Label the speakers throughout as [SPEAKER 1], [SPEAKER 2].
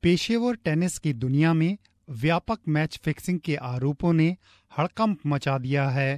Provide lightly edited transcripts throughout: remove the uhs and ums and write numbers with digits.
[SPEAKER 1] पेशेवर टेनिस की दुनिया में व्यापक मैच फिक्सिंग के आरोपों ने हड़कंप मचा दिया है।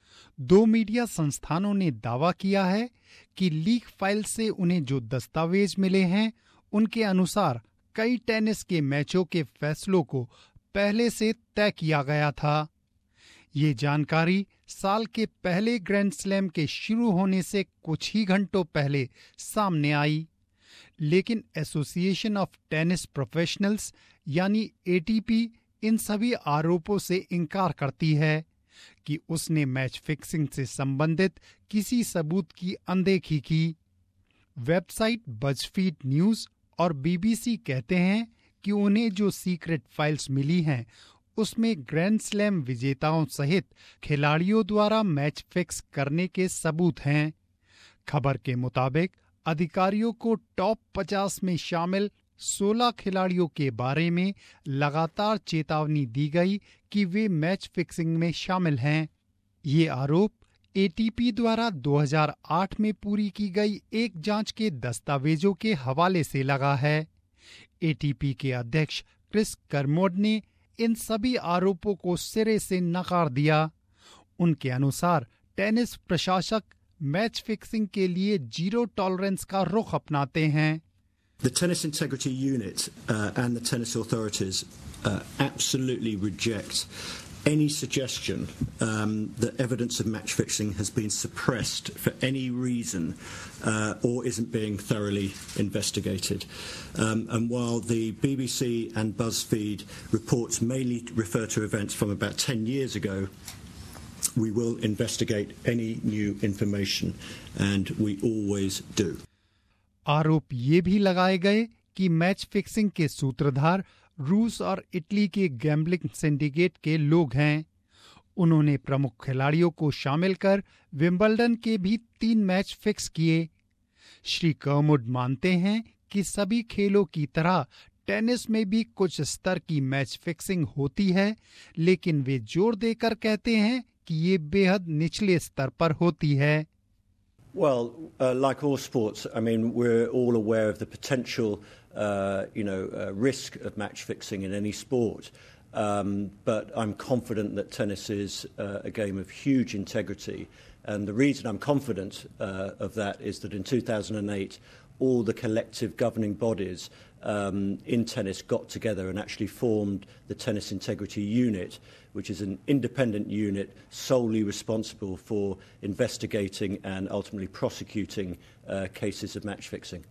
[SPEAKER 1] 2 मीडिया संस्थानों ने दावा किया है कि लीक फाइल से उन्हें जो दस्तावेज मिले हैं, उनके अनुसार कई टेनिस के मैचों के फैसलों को पहले से तय किया गया था। ये जानकारी साल के पहले ग्रैंड स्लैम के शुरू होने से कुछ ही घंटों पहले सामने आई, लेकिन एसोसिएशन ऑफ टेनिस प्रोफेशनल्स यानी एटीपी इन सभी आरोपों से इनकार करती है कि उसने मैच फिक्सिंग से संबंधित किसी सबूत की अनदेखी की। वेबसाइट बज़फीड न्यूज और बीबीसी कहते हैं कि उन्हें जो सीक्रेट फाइल्स मिली हैं, उसमें ग्रैंड स्लैम विजेताओं सहित खिलाड़ियों द्वारा मैच फिक्स करने के सबूत हैं। खबर के मुताबिक अधिकारियों को टॉप 50 में शामिल 16 खिलाड़ियों के बारे में लगातार चेतावनी दी गई कि वे मैच फिक्सिंग में शामिल हैं। ये आरोप एटीपी द्वारा 2008 में पूरी की गई एक जांच के दस्तावेजों के हवाले से लगा है। एटीपी के अध्यक्ष क्रिस कर्मोड ने इन सभी आरोपों को सिरे से नकार दिया। उनके अनुसार टेनिस प्रशासक मैच फिक्सिंग के लिए जीरो टॉलरेंस का रुख अपनाते हैं।
[SPEAKER 2] The Tennis Integrity Unit and the tennis authorities absolutely reject any suggestion that evidence of match fixing has been suppressed for any reason or isn't being thoroughly investigated. And while the BBC and BuzzFeed reports mainly refer to events from about 10 years ago, we will investigate any new information, and we always do.
[SPEAKER 1] आरोप ये भी लगाए गए कि match fixing के सूत्रधार रूस और इटली के गैम्बलिंग सिंडिकेट के लोग हैं। उन्होंने प्रमुख खिलाड़ियों को शामिल कर विंबलडन के भी 3 मैच फिक्स किए। श्री कर्मोड मानते हैं कि सभी खेलों की तरह टेनिस में भी कुछ स्तर की मैच फिक्सिंग होती है, लेकिन वे जोर देकर कहते हैं कि ये बेहद निचले स्तर पर होती है।
[SPEAKER 2] Well, like all sports, I mean, we're all aware of the potential, risk of match fixing in any sport. But I'm confident that tennis is a game of huge integrity. And the reason I'm confident of that is that in 2008, all the collective governing bodies in tennis got together and actually formed the Tennis Integrity Unit, which is an independent unit solely responsible for investigating and ultimately prosecuting cases of match fixing.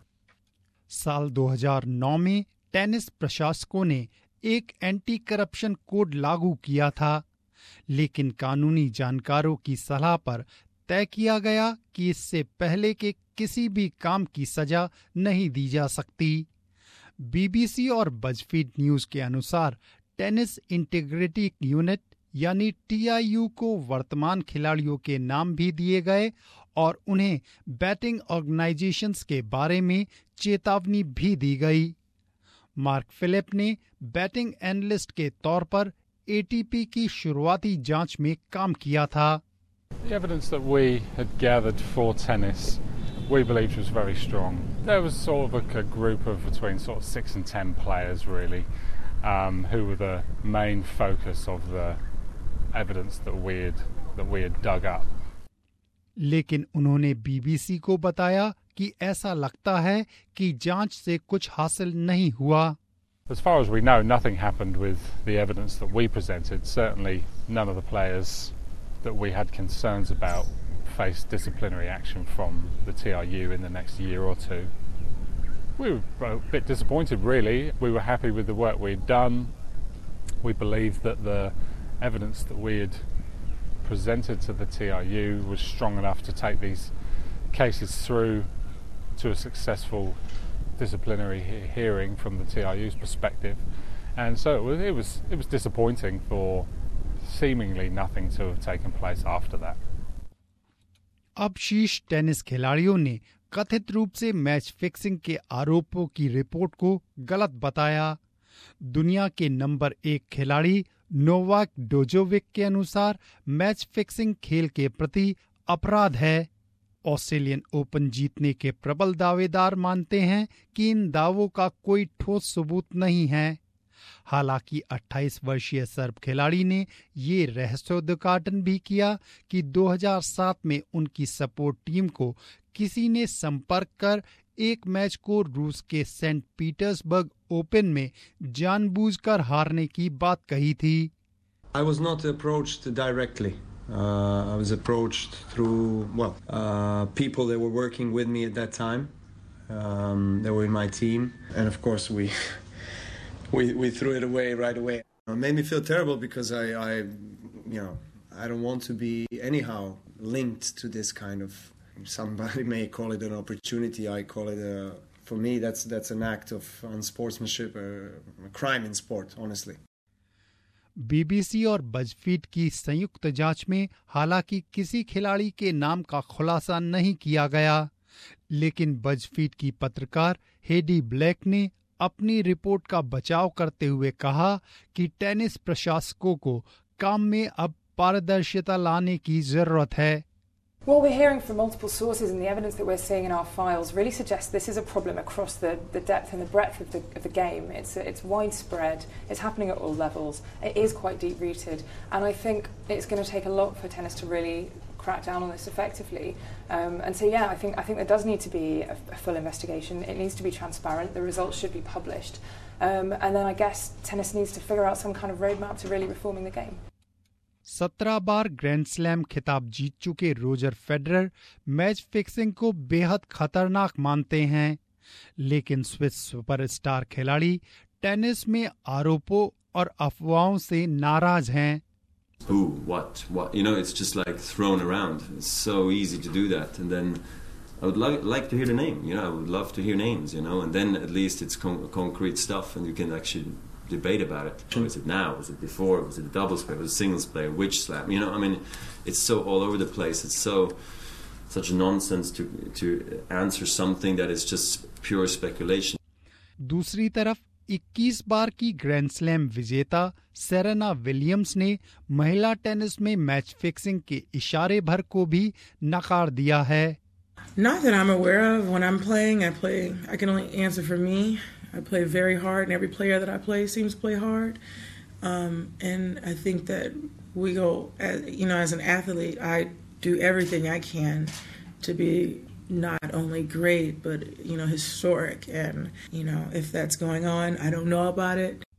[SPEAKER 1] साल 2009 में tennis प्रशासकों ने एक anti corruption code लागू किया था, लेकिन कानूनी जानकारों की सलाह पर तय किया गया कि इससे पहले के किसी भी काम की सजा नहीं दी जा सकती। बीबीसी और बज़फीड न्यूज के अनुसार टेनिस इंटीग्रिटी यूनिट यानी टीआईयू को वर्तमान खिलाड़ियों के नाम भी दिए गए और उन्हें बैटिंग ऑर्गेनाइजेशंस के बारे में चेतावनी भी दी गई। मार्क फिलिप ने बैटिंग एनालिस्ट के तौर पर एटीपी की शुरुआती जांच में काम किया था।
[SPEAKER 3] The evidence that we had gathered for tennis, we believed was very strong. There was sort of a group of between sort of 6 and 10 players really, who were the main focus of the evidence that we had dug up.
[SPEAKER 1] लेकिन उन्होंने BBC को बताया कि ऐसा लगता है कि जांच से कुछ हासिल नहीं हुआ।
[SPEAKER 3] As far as we know, nothing happened with the evidence that we presented. Certainly none of the players that we had concerns about faced disciplinary action from the TRU in the next year or two. We were a bit disappointed really. We were happy with the work we had done. We believed that the evidence that we had presented to the TRU was strong enough to take these cases through to a successful disciplinary hearing from the TRU's perspective, and so it was disappointing for seemingly nothing to have taken place after that.
[SPEAKER 1] अब शीर्ष tennis खिलाड़ियों ने कथित रूप से match fixing के आरोपों की रिपोर्ट को गलत बताया। दुनिया के नंबर 1 खिलाड़ी नोवाक जोकोविच के अनुसार मैच फिक्सिंग खेल के प्रति अपराध है। ऑस्ट्रेलियन ओपन जीतने के प्रबल दावेदार मानते हैं कि इन दावों का कोई ठोस सबूत नहीं है। हालांकि 28 वर्षीय सर्ब खिलाड़ी ने ये रहस्योद्घाटन भी किया कि 2007 में उनकी सपोर्ट टीम को किसी ने संपर्क कर एक मैच को रूस के सेंट पीटर्सबर्ग ओपन में जानबूझकर हारने की बात कही थी।
[SPEAKER 4] I was not approached directly. I was approached through, people that were working with me at that time. They were in my team. And of course, we threw it away right away. It made me feel terrible because I don't want to be anyhow linked to this kind of, somebody may call it an opportunity. I call it for me, that's an act of unsportsmanship, a crime in sport, honestly.
[SPEAKER 1] BBC और BuzzFeed की संयुक्त जांच में हालांकि किसी खिलाड़ी के नाम का खुलासा नहीं किया गया, लेकिन बजफीड की पत्रकार हेडी ब्लैक ने अपनी रिपोर्ट का बचाव करते हुए कहा कि टेनिस प्रशासकों को काम में अब पारदर्शिता लाने की जरूरत है।
[SPEAKER 5] What we're hearing from multiple sources and the evidence that we're seeing in our files really suggests this is a problem across the depth and the breadth of the game. It's widespread, it's happening at all levels, it is quite deep-rooted, and I think it's going to take a lot for tennis to really crack down on this effectively. And so, I think there does need to be a full investigation. It needs to be transparent, the results should be published, and then I guess tennis needs to figure out some kind of roadmap to really reforming the game.
[SPEAKER 1] 17 बार grand slam खिताब जीत चुके Roger Federer match fixing को बेहद खतरनाक मानते हैं, लेकिन स्विस सुपरस्टार खिलाड़ी टेनिस में आरोपों और अफवाहों से नाराज हैं।
[SPEAKER 6] Who, what, it's just like thrown around. It's so easy to do that, and then I would like to hear the name. I would love to hear names. And then at least it's concrete stuff, and you can actually debate about it. Was it now? Was it before? Was it a doubles player? Was it a singles player? Which slam? It's so all over the place. It's such nonsense to answer something that is just pure speculation.
[SPEAKER 1] दूसरी तरफ 21 बार की grand slam विजेता Serena Williams ने महिला tennis में match fixing के इशारे भर को भी नकार दिया है।
[SPEAKER 7] Not that I'm aware of. When I'm playing, I can only answer for me. I play very hard, and every player that I play seems to play hard. And I think that we go, as an athlete, I do everything I can to be not only great, but, historic. And, if that's going on, I don't know about it.